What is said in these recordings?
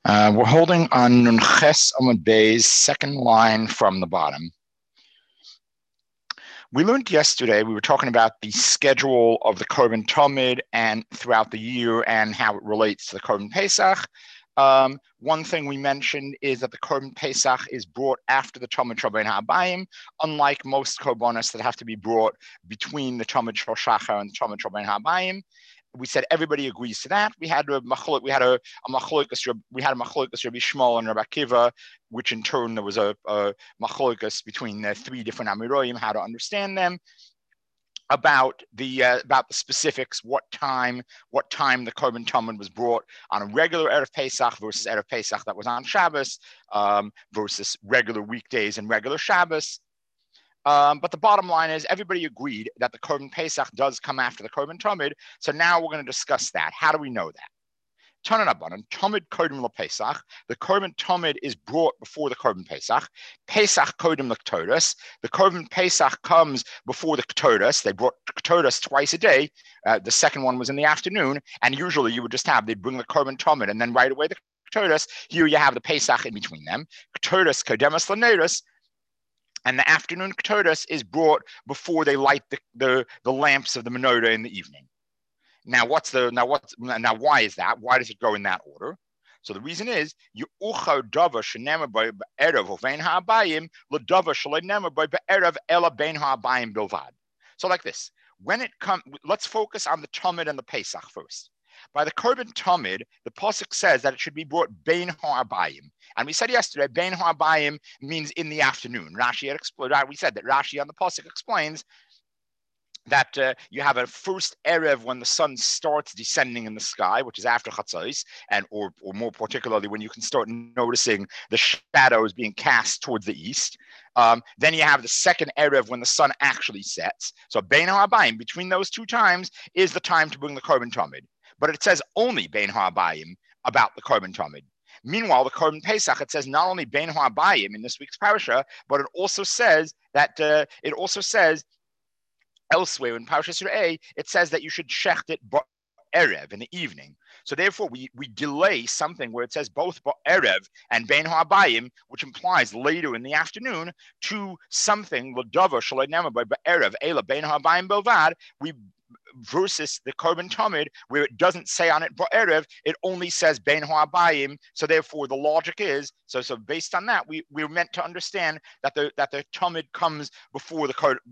We're holding on Nun Ches Amud Bey's second line from the bottom. We learned yesterday, we were talking about the schedule of the Korban Tamid and throughout the year and how it relates to the Korban Pesach. One thing we mentioned is that the Korban Pesach is brought after the Tamid Rabbein HaBayim, unlike most Korbanos that have to be brought between the Tamid Shel Shachar and the Tamid Rabbein HaBayim. We said everybody agrees to that. We had a machlokas Rabbi Shmuel and Rabbi Akiva, which in turn there was a machlokas between the three different Amiroyim, how to understand them, about the specifics, what time the Korban Tamid was brought on a regular Erev Pesach versus Erev Pesach that was on Shabbos, versus regular weekdays and regular Shabbos. But the bottom line is everybody agreed that the Korban Pesach does come after the Korban Tamid. So now we're going to discuss that. How do we know that? Tanan Abanan, Tamid Kodim LaPesach. The Korban Tamid is brought before the Korban Pesach. Pesach Kodim LaKtoros. The Korban Pesach comes before the Ktoros. They brought Ktoros twice a day. The second one was in the afternoon. And usually you would just they'd bring the Korban Tamid and then right away the Ktoros. Here you have the Pesach in between them. Ktoros Kodemas LaNeros. And the afternoon Ktoros is brought before they light the lamps of the menorah in the evening. Now why is that? Why does it go in that order? So the reason is So like this, when it comes, let's focus on the Tamid and the Pesach first. By the Korban Tamid, the pasuk says that it should be brought bein ha'arbayim, and we said yesterday bein ha'arbayim means in the afternoon. Rashi had explained. We said that Rashi on the pasuk explains that you have a first erev when the sun starts descending in the sky, which is after Chatzos, and or more particularly when you can start noticing the shadows being cast towards the east. Then you have the second erev when the sun actually sets. So bein ha'arbayim, between those two times, is the time to bring the Korban Tamid. But it says only bein ha'arbayim about the Korban Tamid. Meanwhile, the Korban Pesach, it says not only bein ha'arbayim in this week's parasha, but it also says that elsewhere in Parashas Re'eh, it says that you should shecht it erev in the evening. So therefore, we delay something where it says both erev and bein ha'arbayim, which implies later in the afternoon, to something l'davar shalei nema by erev ela bein ha'arbayim belvad. We versus the Korban Tamid, where it doesn't say on it Ba'erev, it only says Bein Ha'arbayim. So therefore, the logic is so based on that, we're meant to understand that the Tamid comes before the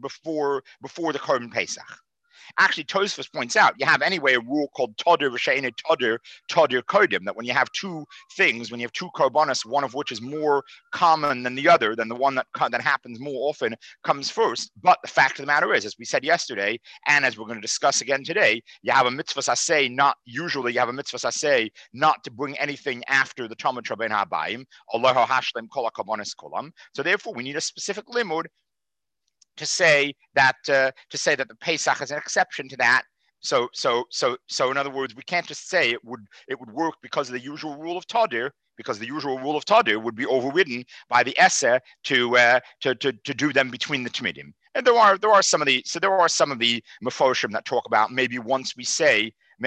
Korban Pesach. Actually, Tosfos points out you have anyway a rule called Todir V'She'ena Todir Kodim, that when you have two things, when you have two korbanos, one of which is more common than the other, then the one that happens more often comes first. But the fact of the matter is, as we said yesterday, and as we're going to discuss again today, you have a mitzvah saseh not to bring anything after the Tamid Rabbein HaBayim, Aloha Hashlem Kol HaKorbanos Kolam. So therefore, we need a specific limud to say that the Pesach is an exception to that. So in other words, we can't just say it would work because of the usual rule of Tadir, because the usual rule of Tadir would be overridden by the Esser to do them between the Tmidim. And there are some of the Mefoshim that talk about maybe once we say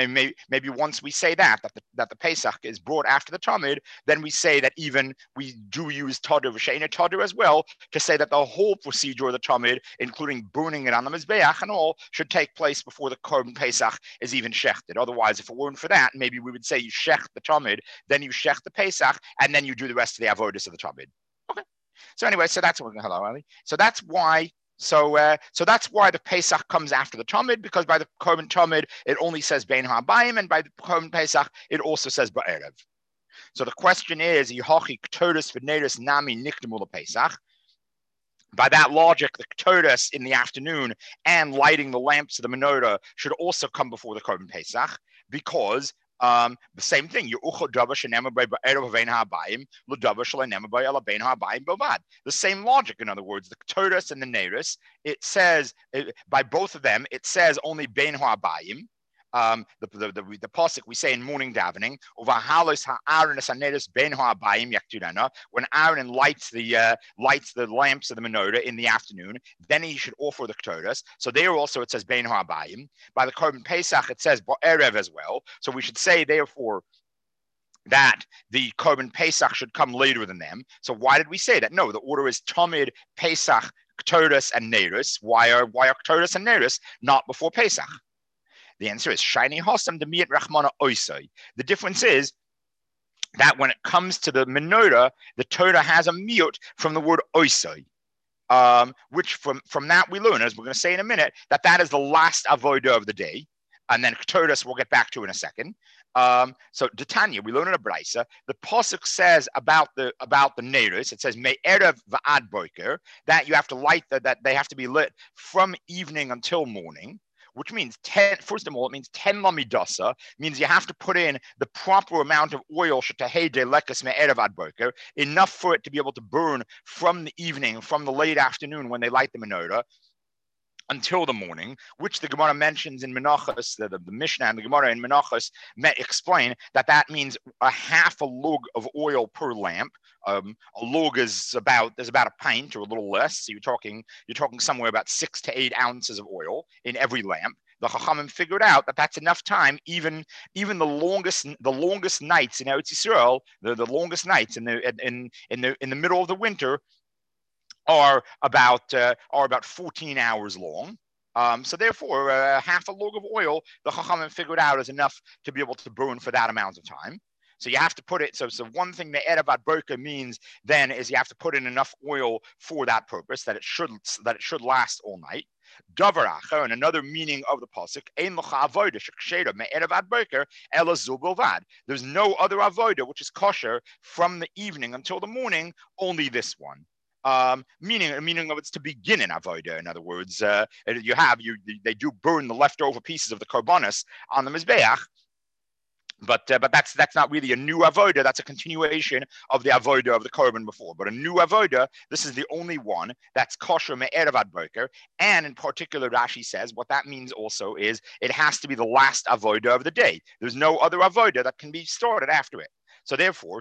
that the Pesach is brought after the Tamid, then we say that even we do use Tadir V'She'ena Tadir as well to say that the whole procedure of the Tamid, including burning it on the Mizbeach and all, should take place before the Korban Pesach is even shechted. Otherwise, if it weren't for that, maybe we would say you shecht the Tamid, then you shecht the Pesach, and then you do the rest of the avodas of the Tamid. Okay. So anyway, so that's what we're hello, Ali. So that's why. So that's why the Pesach comes after the Tamid, because by the Korban Tamid it only says Bein Ha'arbayim, and by the Korban Pesach it also says Ba'erev. So the question is, Yehachi Ktoros V'Neros Nami Nikdemu LaPesach. By that logic, the Ktoros in the afternoon and lighting the lamps of the menorah should also come before the Korban Pesach, because the same thing. The same logic, in other words, the Ktoros and the Neris, it says by both of them, it says only Bein Ha'arbayim. The pasuk we say in morning davening, when Aaron lights the lamps of the menorah in the afternoon, then he should offer the Ktoros. So there also it says Bein Ha'arbayim. By the Korban Pesach it says Ba'erev as well. So we should say therefore that the Korban Pesach should come later than them. So why did we say that? No, the order is Tamid, Pesach, Ketores, and Neiros. Why are Ketores and Neiros not before Pesach? The answer is Shiny Hossam Demiyat Rachmana Oisai. The difference is that when it comes to the menorah, the Torah has a miyut from the word Oisai. Which from that we learn, as we're going to say in a minute, that is the last avodah of the day. And then Ketores we'll get back to in a second. So Detanya, we learn in a brisa. The pasuk says about the neiros. It says me'erev va'ad boker, that you have to light that they have to be lit from evening until morning. Which means 10, first of all, it means 10 lamidasa, means you have to put in the proper amount of oil, enough for it to be able to burn from the evening, from the late afternoon when they light the menorah, until the morning, which the Gemara mentions in Menachos, the Mishnah and the Gemara in Menachos explain that means a half a lug of oil per lamp. A lug is there's about a pint or a little less. So you're talking somewhere about 6 to 8 ounces of oil in every lamp. The Chachamim figured out that's enough time. Even the longest nights in Eretz Yisrael, the longest nights in the middle of the winter, are about 14 hours long. So therefore, half a log of oil, the Chachamim figured out is enough to be able to burn for that amount of time. So you have to put it. So one thing the Erev Boker means then is you have to put in enough oil for that purpose, that it should last all night. Davar acher, and another meaning of the pasuk, ein l'cha avoda shekshera me'erev ad boker ela zu bilvad. There's no other avoda which is kosher from the evening until the morning, only this one. Meaning of it's to begin in avoda. In other words, they do burn the leftover pieces of the korbanos on the mizbeach, but that's not really a new avoda. That's a continuation of the avoda of the korban before. But a new avoda, this is the only one that's kosher me'erev ad boker. And in particular, Rashi says what that means also is it has to be the last avoda of the day. There's no other avoda that can be started after it. So therefore,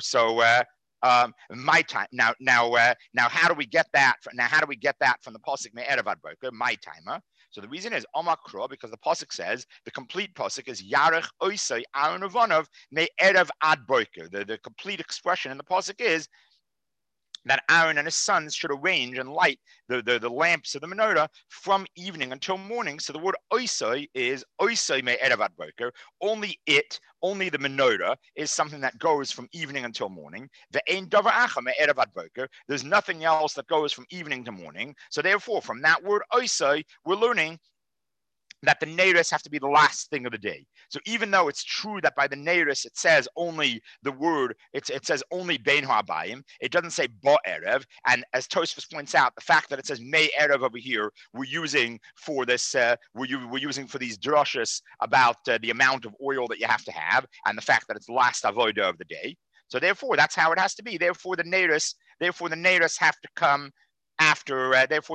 my time now. How do we get that? How do we get that from the pasuk me'erev ad boker? My timer. So the reason is Omakro, because the pasuk says the complete pasuk is Yarech Oisei Aaron Avonov me'erev ad boker. The complete expression in the pasuk is that Aaron and his sons should arrange and light the lamps of the menorah from evening until morning. So the word oisoi is oisoi me'erev ad boker. Only the menorah is something that goes from evening until morning. Ve'ein davar acha me'erev ad boker. There's nothing else that goes from evening to morning. So therefore, from that word oisoi, we're learning that the neiros have to be the last thing of the day. So even though it's true that by the neiros it says only the word, it says only bein ha'abayim, it doesn't say bo erev. And as Tosfos points out, the fact that it says may erev over here, we're using for this, we're using for these drushes about the amount of oil that you have to have, and the fact that it's the last avodah of the day. So therefore, that's how it has to be. Therefore, the neiros have to come after.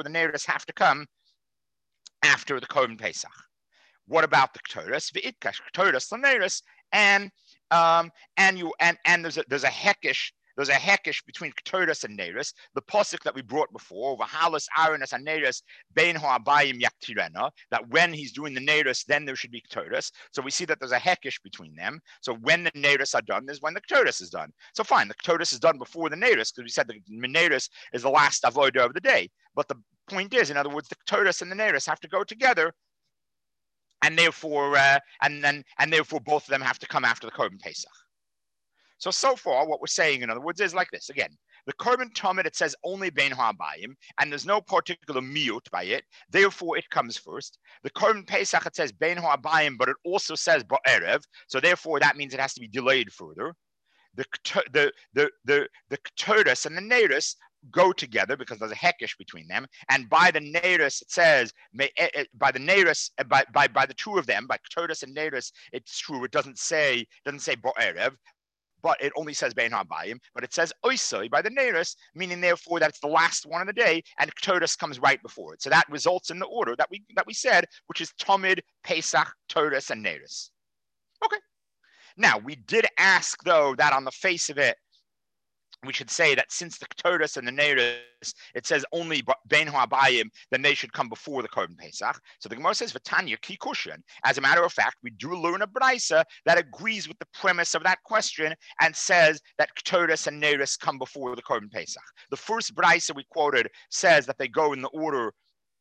After the Korban Pesach. What about the Ketores? V'itkash Ketores l'neiros, and there's a hekesh between Ketores and Neiros. The pasuk that we brought before, v'halos Aaronas and Neiros bein ha'abayim yaktirena, that when he's doing the Neiros, then there should be Ketores. So we see that there's a hekesh between them. So when the Neiros are done is when the Ketores is done. So fine, the Ketores is done before the Neiros, because we said the Neiros is the last avodah of the day. But the point is, in other words, the Ketores and the Neiros have to go together, and therefore both of them have to come after the Korban Pesach. So far, what we're saying, in other words, is like this. Again, the Korban Tamid, it says only bein ha'abayim, and there's no particular miyut by it. Therefore, it comes first. The Korban Pesach, it says bein ha'abayim, but it also says ba'erev. So therefore, that means it has to be delayed further. The Ketores and the Neiros go together because there's a hekesh between them, and by the Neiros it says by the two of them, by Ketores and Neiros, it's true. It doesn't say bo'erev, but it only says bein ha'abayim. But it says oisoi by the Neiros, meaning therefore that it's the last one of the day, and Ketores comes right before it. So that results in the order that we said, which is Tamid, Pesach, Ketores, and Neiros. Okay. Now we did ask though that on the face of it, we should say that since the Ketores and the Neiris, it says only Bein Ha'abayim, then they should come before the Korban Pesach. So the Gemara says, V'tanya Kikushan. As a matter of fact, we do learn a Braisa that agrees with the premise of that question and says that Ketores and Neiris come before the Korban Pesach. The first Braisa we quoted says that they go in the order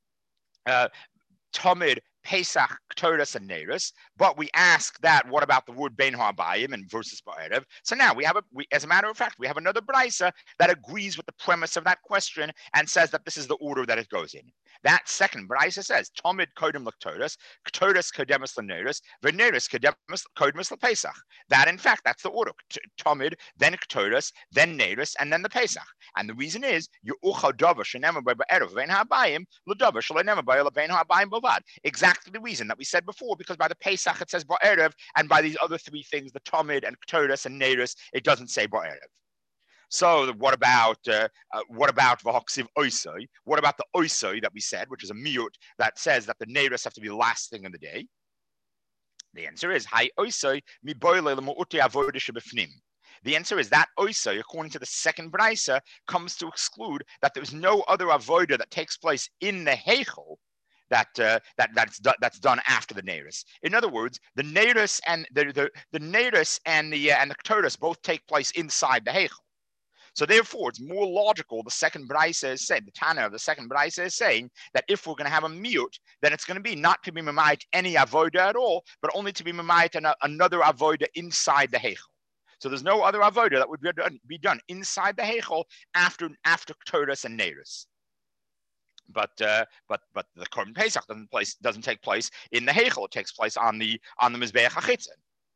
Tamid, Pesach, Ketores, and Neiris, but we ask that, what about the word Bein Ha'abayim and versus Ba'erev? So now as a matter of fact, we have another Braisa that agrees with the premise of that question and says that this is the order that it goes in. That second Braisa says, Tamid Kodem L'Ketoros, Ketores Kodemus L'Neiris, V'Neiris Kodemus L'Pesach. That, in fact, that's the order. Tamid, then Ketores, then Neiris, and then the Pesach. And the reason is, Yu'ucha Dover Shenemah by Ba'erev Bein Ha'abayim, L'Dover Shalenemah by Bein Ha'abayim Bavad. Exactly the reason that we said before, because by the Pesach it says Ba'erev, and by these other three things, the Tamid and Ketores and Neiris, it doesn't say Ba'erev. So what about v'haksiv oisoi? What about the oisoi that we said, which is a miyut that says that the neiros have to be the last thing in the day? The answer is hay oisoi mi boile l'mu'uti avodah shebefnim. The answer is that oisoi, according to the second brayso, comes to exclude that there's no other avodah that takes place in the heichel that's done after the neiros. In other words, the neiros and the neiros and the ketores both take place inside the heichel. So therefore, it's more logical. The second Braisa is saying, the Tana of the second Braisa is saying that if we're going to have a miyut, then it's going to be not to be mamayit any avoda at all, but only to be mamayit another avoda inside the heichel. So there's no other avoda that would be done inside the heichel after Ketores and Neiros. But the Korban Pesach doesn't take place in the heichel. It takes place on the Mizbeach HaChitzon.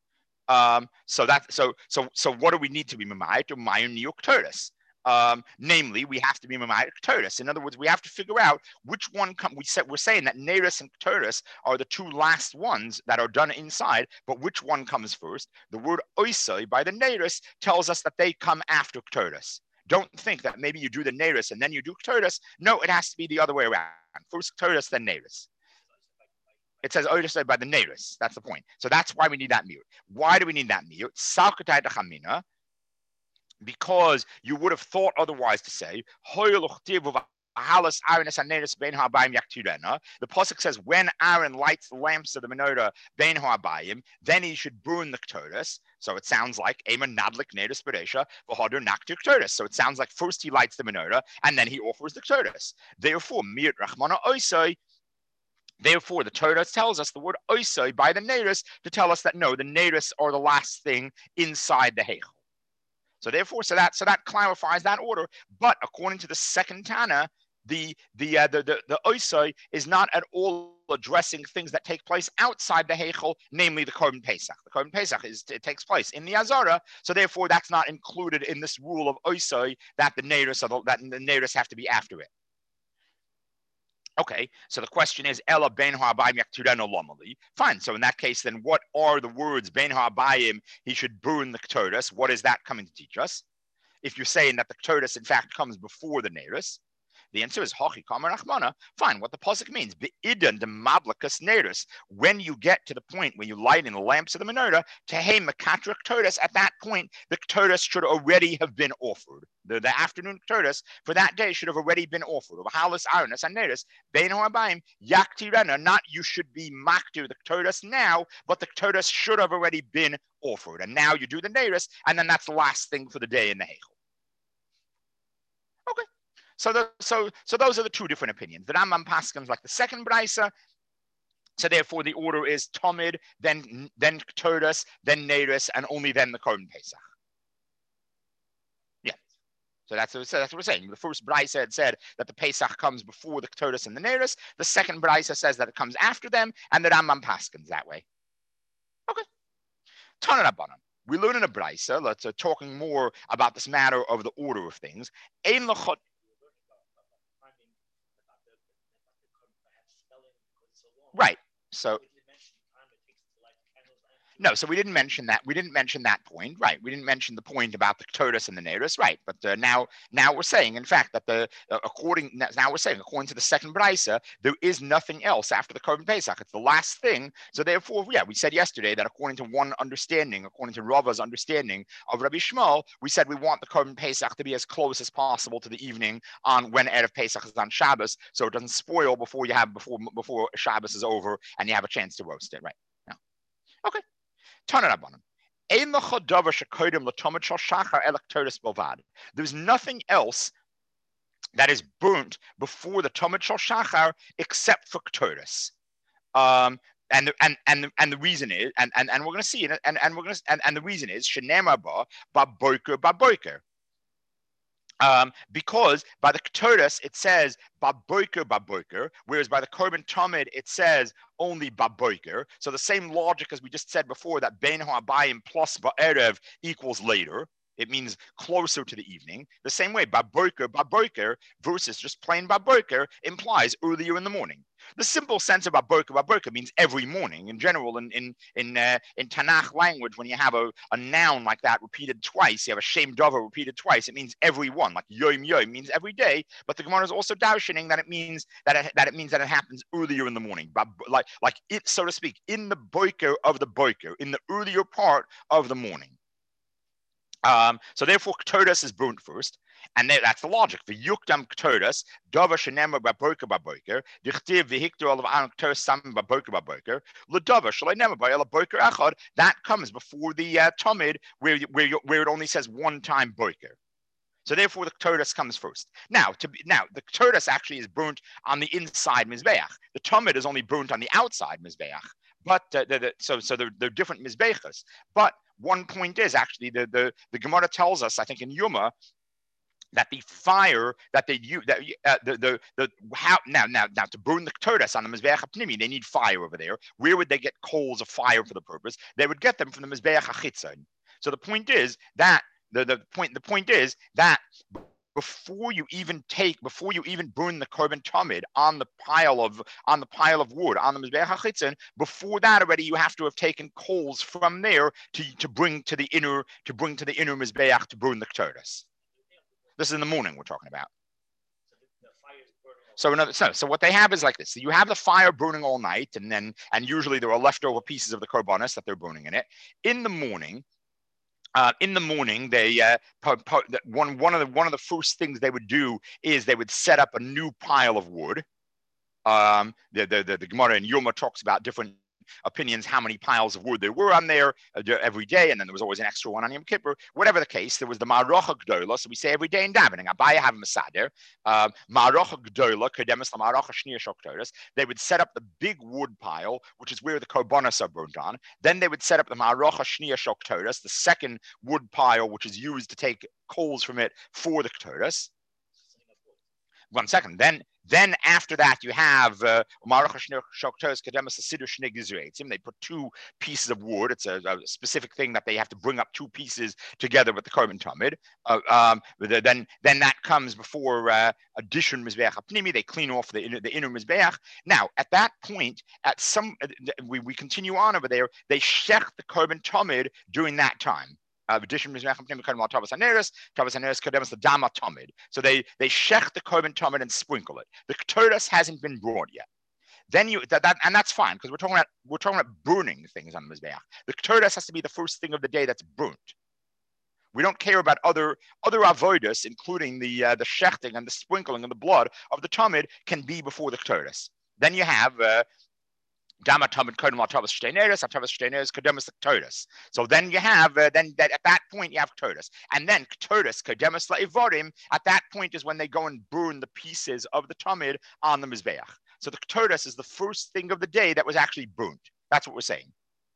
So what do we need to be mamayit? To mayon niyuk Ketores. Namely, we have to be mamayit Ketores. In other words, we have to figure out which one we're saying that Neiros and Ketores are the two last ones that are done inside, but which one comes first? The word oisoi by the Neiros tells us that they come after Ketores. Don't think that maybe you do the Neiros and then you do Ketores. No, it has to be the other way around. First Ketores, then Neiros. It says oisoi by the Neiros. That's the point. So that's why we need that miyut. Why do we need that miyut? Salkatai dachamina. Because you would have thought otherwise to say, the pasuk says, when Aaron lights the lamps of the menorah, bein ha'abayim, then he should burn the ketores. So it sounds like Eman Nadlik Neiros Beresha v'Hader Naktir Ketores. So it sounds like first he lights the menorah and then he offers the ketores. Therefore, Mirat Rachmana Oisai. Therefore, the Torah tells us the word oisoi by the neiros to tell us that no, the neiros are the last thing inside the heichel. So therefore, so that clarifies that order. But according to the second Tana, the oisoi is not at all addressing things that take place outside the heichel, namely the Korban Pesach. The Korban Pesach it takes place in the Azara, so therefore that's not included in this rule of oisoi that the neiros have to be after it. Okay, so the question is, Ella ben ha'abayim yaktireno lomali. Fine, so in that case, then what are the words ben ha'abayim, he should burn the ketores? What is that coming to teach us? If you're saying that the ketores, in fact, comes before the neiros, the answer is hachi kamer achmana. Fine, what the pasuk means, be'idan de mablakas neiros. When you get to the point when you light in the lamps of the menorah, tehei mekatra ketores, at that point, the ketores should already have been offered. The afternoon ketores for that day should have already been offered. Halas aronas and neiros, bein ha'abayim yaktirena. Not you should be maktir the ketores now, but the ketores should have already been offered. And now you do the neiros, and then that's the last thing for the day in the heichel. Okay. So those are the two different opinions. The Rambam paskins like the second brayso. So therefore, the order is Tamid, then Ketores, then Neiros, and only then the Korban Pesach. Yeah. So that's what we're saying. The first brayso had said that the Pesach comes before the Ketores and the Neiros. The second brayso says that it comes after them, and the Rambam paskins that way. Okay. Tana Rabbanan. We learn in a brayso. Let's talking more about this matter of the order of things. Ein lachot. Right. So No, so we didn't mention that. We didn't mention that point, right? We didn't mention the point about the Ktotus and the Nerus, right? But now we're saying, in fact, that now we're saying, according to the second Braisa, there is nothing else after the Korban Pesach. It's the last thing. So therefore, yeah, we said yesterday that according to one understanding, according to Rava's understanding of Rabbi Shmuel, we said we want the Korban Pesach to be as close as possible to the evening on when Erev Pesach is on Shabbos, so it doesn't spoil before before Shabbos is over and you have a chance to roast it, right? Yeah. Okay. There's nothing else that is burnt before the Tomid Shal Shachar except for Ktoris. And the reason is, and we're going to see it, and the reason is Shenema ba boiker. Because by the Ktoris it says baboiker, whereas by the Korban Tamid it says only baboiker. So the same logic as we just said before, that bein ha'abayim plus ba'erev equals later. It means closer to the evening. The same way, baboiker versus just plain baboiker implies earlier in the morning. The simple sense of baboiker means every morning. In general, in Tanakh language, when you have a noun like that repeated twice, you have a shem davar repeated twice, it means every one. Like yom means every day. But the Gemara is also darshaning that it means that it happens earlier in the morning, like it, so to speak, in the boiker of the boiker, in the earlier part of the morning. So therefore, Ktotus is burnt first, and that's the logic. V'yukdam Ktotus, davar shenemar baboiker baboiker, dichtiv v'hiktor olav an Ktotus sam baboiker baboiker, l'davar shalei nemar ba'el boiker echad. That comes before the Tamid, where it only says one time boiker. So therefore, the Ktotus comes first. Now the Ktotus actually is burnt on the inside mizbeach. The Tamid is only burnt on the outside mizbeach. But so they're different mizbechas. But one point is actually the Gemara tells us, I think in Yuma, that the fire that they use, now to burn the Ktotus on the Mizbeach HaPnimi, they need fire over there. Where would they get coals of fire for the purpose? They would get them from the Mizbeach HaChitzon. So the point is that the point is that before you even burn the Korban Tamid on the pile of wood on the Mizbeach HaChitzon, before that already you have to have taken coals from there to bring to the inner Mizbeach to burn the Ktotus. This is in the morning we're talking about. So what they have is like this. So you have the fire burning all night, and usually there are leftover pieces of the korbanos that they're burning in it. In the morning, they one of the first things they would do is they would set up a new pile of wood. The Gemara in Yoma talks about different opinions, how many piles of wood there were on there every day, and then there was always an extra one on Yom Kippur. Whatever the case, there was the Ma'arocha Gdola, so we say every day in davening, Abaya have a Masader, Ma'arocha Gdola, Kedemus Ma'arocha Shniya Shoktoris. They would set up the big wood pile, which is where the korbanos are burnt on. Then they would set up the Ma'arocha Shniya Shoktoris, the second wood pile, which is used to take coals from it for the Ktoris. 1 second. Then after that, you have they put two pieces of wood. It's a specific thing that they have to bring up two pieces together with the Korban Tamid. Then that comes before addition Mizbeach HaPnimi. They clean off the inner Mizbeach. Now, at that point, we continue on over there. They shech the Korban Tamid during that time. So they shech the Korban Tamid and sprinkle it. The Ktotus hasn't been brought yet. Then and that's fine, because we're talking about burning things on the Mizbeach. The Ktotus has to be the first thing of the day that's burnt. We don't care about other avodas, including the shechting and the sprinkling of the blood of the Tamid can be before the Ktotus. Then you have so then you have at that point you have Ktotus, and then Ktotus Kedemus La'ivorim. At that point is when they go and burn the pieces of the Tamid on the Mizbeach. So the Ktotus is the first thing of the day that was actually burnt. That's what we're saying.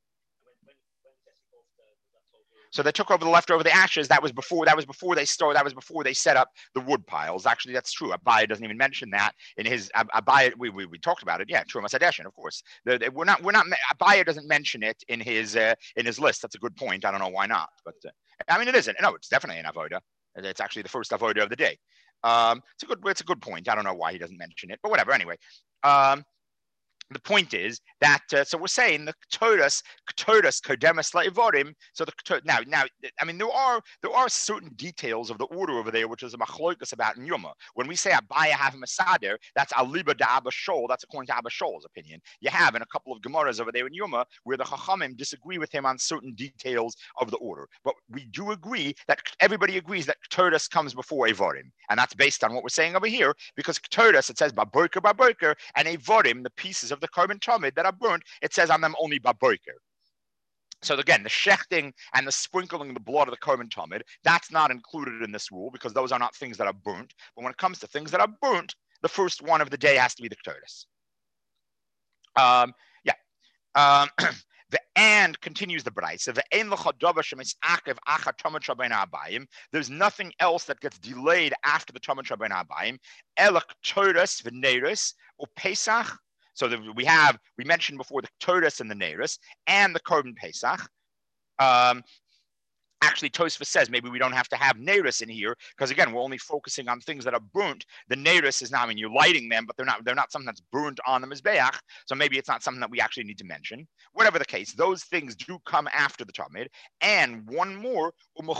So they took over the ashes. That was before they set up the wood piles. Actually, that's true. Abaya doesn't even mention that in his Abaya. We talked about it. Yeah, Trumas Hadeshin, of course. We're not. Abaya doesn't mention it in his list. That's a good point. I don't know why not, but I mean, it isn't. No, it's definitely an avoda. It's actually the first avoda of the day. It's a good point. I don't know why he doesn't mention it, but whatever. Anyway. the point is that so we're saying the Ktoras Kodemas La'ivorim. So now I mean there are certain details of the order over there which is a machloikas about in Yuma. When we say Abaya have a Masader, that's Aliba da Abba Shol. That's according to Abba Shol's opinion. You have in a couple of Gemaras over there in Yuma where the Chachamim disagree with him on certain details of the order. But we do agree that everybody agrees that Ktoras comes before Evorim, and that's based on what we're saying over here because Ktoras it says Baboker, and Evorim the pieces of the carbon tamid that are burnt, it says on them only baboker. So again, the shechting and the sprinkling of the blood of the carbon tamid, that's not included in this rule because those are not things that are burnt. But when it comes to things that are burnt, the first one of the day has to be the ktoris. The and continues the brayse. There's nothing else that gets delayed after the Talmud Rabbeinu Abayim. Elak Torah v'neiros or Pesach. So we mentioned before the Torahs and the Neiros and the Korban Pesach. Actually, Tosfos says maybe we don't have to have Neiros in here because again, we're only focusing on things that are burnt. The Neiros is now, I mean, you're lighting them, but they're not something that's burnt on the Mizbeach. So maybe it's not something that we actually need to mention. Whatever the case, those things do come after the Talmud. And one more,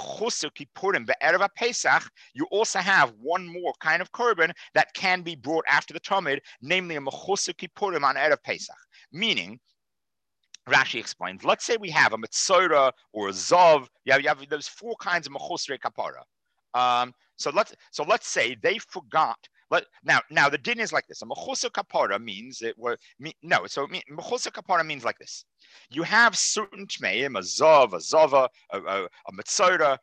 Pesach, you also have one more kind of korban that can be brought after the Talmud, namely a mechusar kippurim on Erev Pesach, meaning. Rashi explains, let's say we have a Metzora or a Zov. You have those four kinds of Mechusrei Kapara. So let's say they forgot. Now the din is like this. A Mechusar Kapara means Mechusar Kapara means like this. You have certain Tmeim, a Zov, a Zova, a Metzora,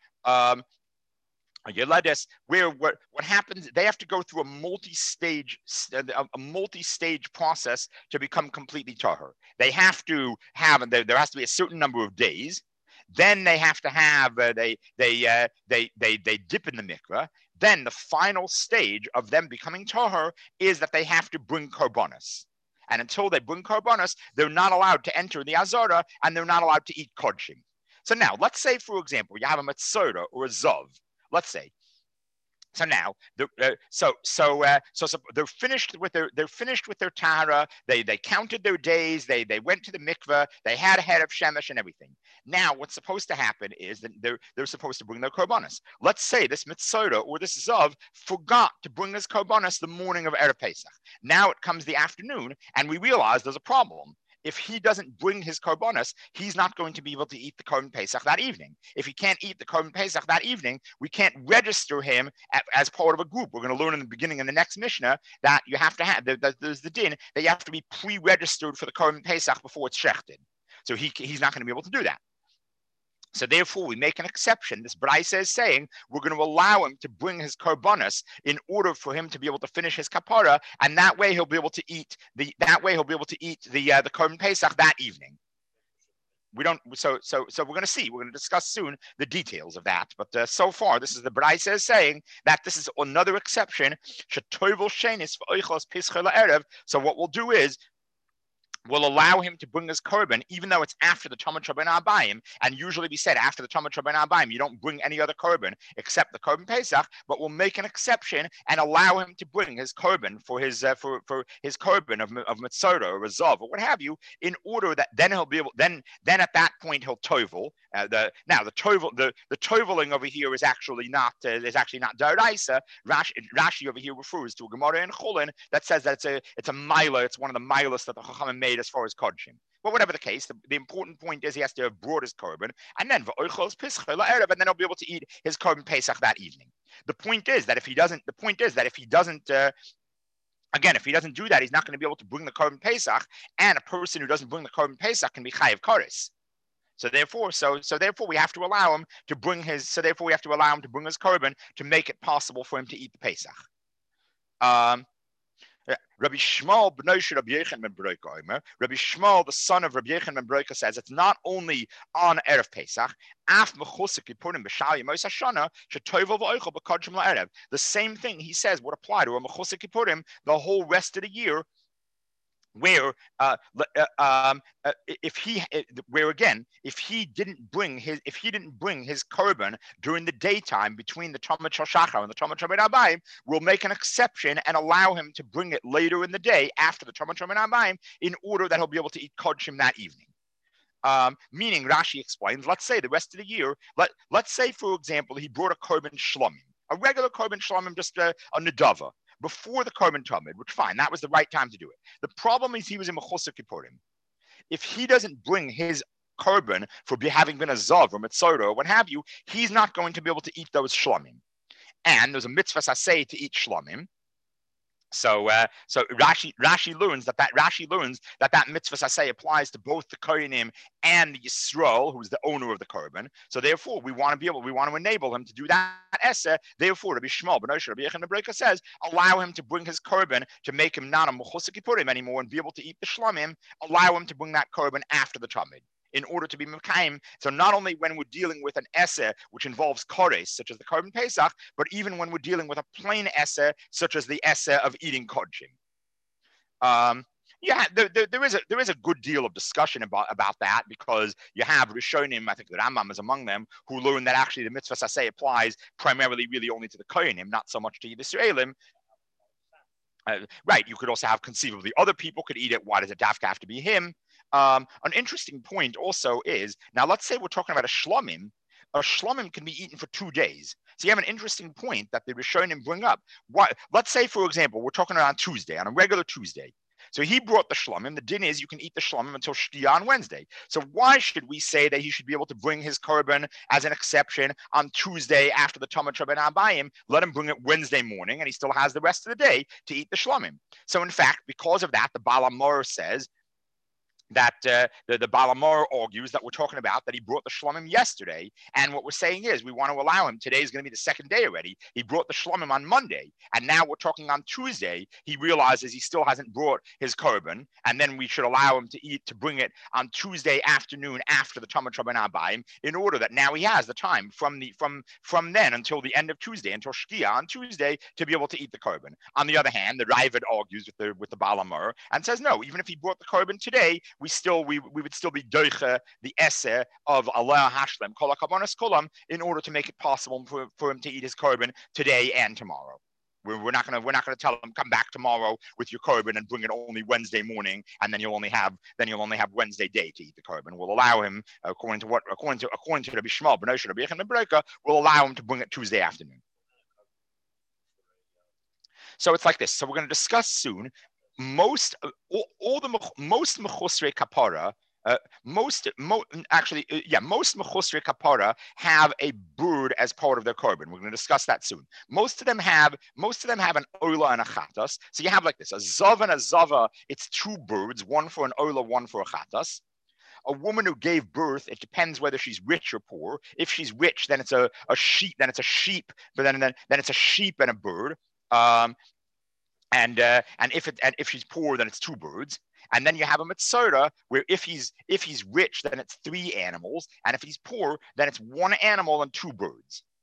where what happens, they have to go through a multi-stage process to become completely tahor. They have to have, there has to be a certain number of days. Then they have to have, they dip in the mikveh. Then the final stage of them becoming tahor is that they have to bring korbanos. And until they bring korbanos, they're not allowed to enter the azara and they're not allowed to eat kodshim. So now, let's say, for example, you have a metzora or a zov. Let's say. So now, they're finished with their tahara. They counted their days. They went to the mikveh. They had a head of shemesh and everything. Now, what's supposed to happen is that they're supposed to bring their korbanos. Let's say this mitzora or this zav forgot to bring this korbanos the morning of Erev Pesach. Now it comes the afternoon, and we realize there's a problem. If he doesn't bring his korbanos, he's not going to be able to eat the Korban Pesach that evening. If he can't eat the Korban Pesach that evening, we can't register him as part of a group. We're going to learn in the beginning in the next Mishnah that you have to have, there's the din, that you have to be pre-registered for the Korban Pesach before it's shechted. So he's not going to be able to do that. So therefore, we make an exception. This Braisa is saying we're going to allow him to bring his korbanos in order for him to be able to finish his kapara, and that way he'll be able to eat the Korban Pesach that evening. So we're going to see. We're going to discuss soon the details of that. But so far, this is the Braisa is saying that this is another exception. So what we'll do is, will allow him to bring his korban, even though it's after the Talmud Rabbeinu Abayim. And usually we said after the Talmud Rabbeinu Abayim, you don't bring any other korban except the Korban Pesach. But we'll make an exception and allow him to bring his korban for his his korban of Metzora or Rezav or what have you, in order that then he'll be able. Then at that point he'll tovel. The toveling over here is actually not daraisa. Rashi over here refers to a Gemara in Chulin that says that it's a milah. It's one of the milas that the Chachamim made as far as kodshim. But whatever the case, the important point is he has to have brought his korban, and then he'll be able to eat his korban Pesach that evening. The point is that if he doesn't again, if he doesn't do that, he's not going to be able to bring the korban Pesach, and a person who doesn't bring the korban Pesach can be chayav kares. So therefore, we have to allow him to bring his. So therefore, we have to allow him to bring his korban to make it possible for him to eat the Pesach. Rabbi Shmuel, Rabbi Shmuel, the son of Rabbi Yechon ben Broika, says it's not only on Erev Pesach. The same thing he says would apply to a Mechusar Kippurim the whole rest of the year. where if he where again if he didn't bring his korban during the daytime between the Tamid Shel Shachar and the Tamid Shel Abayim, we'll make an exception and allow him to bring it later in the day after the Tamid Shel Abayim in order that he'll be able to eat kodshim that evening. Meaning, Rashi explains, let's say the rest of the year, let's say, for example, he brought a korban shlomim, a regular korban shlomim, just a nedava, before the korban tamid, which fine, that was the right time to do it. The problem is he was in Mechusar Kippurim. If he doesn't bring his korban for having been a zav or mitzvah or what have you, he's not going to be able to eat those shlomim. And there's a mitzvah saseh to eat shlomim. So Rashi learns that mitzvah saseh applies to both the kohanim and the Yisrael, who's the owner of the korban. So therefore, we want to enable him to do that essay. Therefore, Rabbi Shmuel ben Osher, Rabbi Yechon ben Breka says, allow him to bring his korban to make him not a Mechusar Kippurim anymore and be able to eat the shlomim. Allow him to bring that korban after the tamid, in order to be mekayim. So not only when we're dealing with an essay which involves kores, such as the korban pesach, but even when we're dealing with a plain essay, such as the essay of eating kodshim. There is a good deal of discussion about that, because you have Rishonim, I think the Rambam is among them, who learn that actually the mitzvah saseh applies primarily really only to the kohanim, not so much to the Yisraelim. Right, you could also have conceivably other people could eat it. Why does it have to be him? An interesting point also is, now let's say we're talking about a shlomim. A shlomim can be eaten for 2 days. So you have an interesting point that the Rishonim bring up. Let's say, for example, we're talking on Tuesday, on a regular Tuesday. So he brought the shlomim. The din is you can eat the shlomim until Shkia on Wednesday. So why should we say that he should be able to bring his korban as an exception on Tuesday after the Tamid Shel Abayim? Let him bring it Wednesday morning, and he still has the rest of the day to eat the shlomim. So in fact, because of that, the Baal HaMaor says that the Baal HaMaor argues that we're talking about that he brought the shlomim yesterday, and what we're saying is we want to allow him. Today is going to be the second day already. He brought the shlomim on Monday, and now we're talking on Tuesday. He realizes he still hasn't brought his korban, and then we should allow him to bring it on Tuesday afternoon after the Tamid Shel Abayim, in order that now he has the time from then until the end of Tuesday, until Shkia on Tuesday, to be able to eat the korban. On the other hand, the Raavad argues with the Baal HaMaor and says no, even if he brought the korban today, we would still be doiche the essay of Allah Hashlem Kol HaKavonos Kulam in order to make it possible for him to eat his korban today and tomorrow. We're not gonna tell him come back tomorrow with your korban and bring it only Wednesday morning, and then you'll only have Wednesday day to eat the korban. We'll allow him according to Rabbi Shmuel ben Osher, Rabbi Yechon ben Breka, we'll allow him to bring it Tuesday afternoon. So it's like this. So we're going to discuss soon. Most mechusrei kapara, most mechusrei kapara have a bird as part of their korban. We're going to discuss that soon. Most of them have an ola and a chatas. So you have like this: a zav and a zava. It's 2 birds, one for an ola, one for a chatas. A woman who gave birth, it depends whether she's rich or poor. If she's rich, then it's a sheep. Then it's a sheep. But then it's a sheep and a bird. And if she's poor, then it's 2 birds. And then you have a mitzvah where if he's rich, then it's 3 animals, and if he's poor, then it's 1 animal and 2 birds.